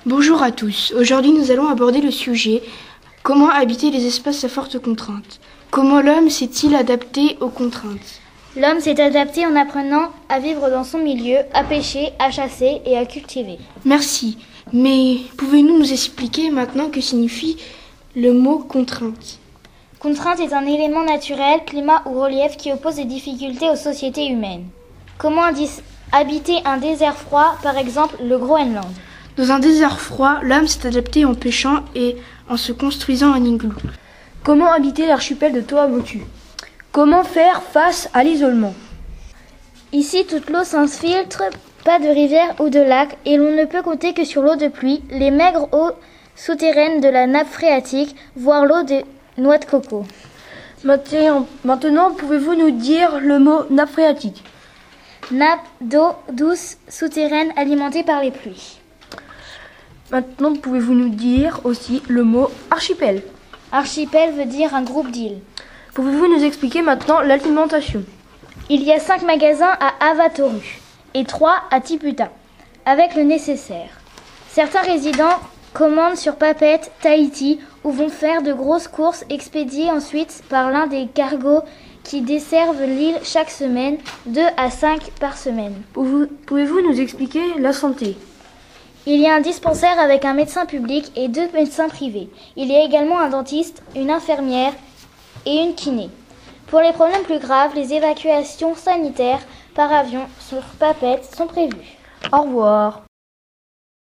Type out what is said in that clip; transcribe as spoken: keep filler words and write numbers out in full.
Bonjour à tous. Aujourd'hui, nous allons aborder le sujet « Comment habiter les espaces à fortes contraintes ?» Comment l'homme s'est-il adapté aux contraintes? L'homme s'est adapté en apprenant à vivre dans son milieu, à pêcher, à chasser et à cultiver. Merci. Mais pouvez-vous nous expliquer maintenant que signifie le mot « contrainte » ? Contrainte est un élément naturel, climat ou relief qui oppose des difficultés aux sociétés humaines. Comment habiter un désert froid, par exemple le Groenland? Dans un désert froid, l'homme s'est adapté en pêchant et en se construisant un igloo. Comment habiter l'archipel de Tuamotu? Comment faire face à l'isolement? Ici, toute l'eau s'infiltre, pas de rivière ou de lac, et l'on ne peut compter que sur l'eau de pluie, les maigres eaux souterraines de la nappe phréatique, voire l'eau des noix de coco. Maintenant, maintenant pouvez-vous nous dire le mot nappe phréatique? Nappe d'eau douce souterraine alimentée par les pluies. Maintenant, pouvez-vous nous dire aussi le mot archipel? Archipel veut dire un groupe d'îles. Pouvez-vous nous expliquer maintenant l'alimentation? Il y a cinq magasins à Avatoru et trois à Tiputa, avec le nécessaire. Certains résidents commandent sur Papette, Tahiti, ou vont faire de grosses courses expédiées ensuite par l'un des cargos qui desservent l'île chaque semaine, deux à cinq par semaine. Pouvez-vous nous expliquer la santé? Il y a un dispensaire avec un médecin public et deux médecins privés. Il y a également un dentiste, une infirmière et une kiné. Pour les problèmes plus graves, les évacuations sanitaires par avion sur Papette sont prévues. Au revoir.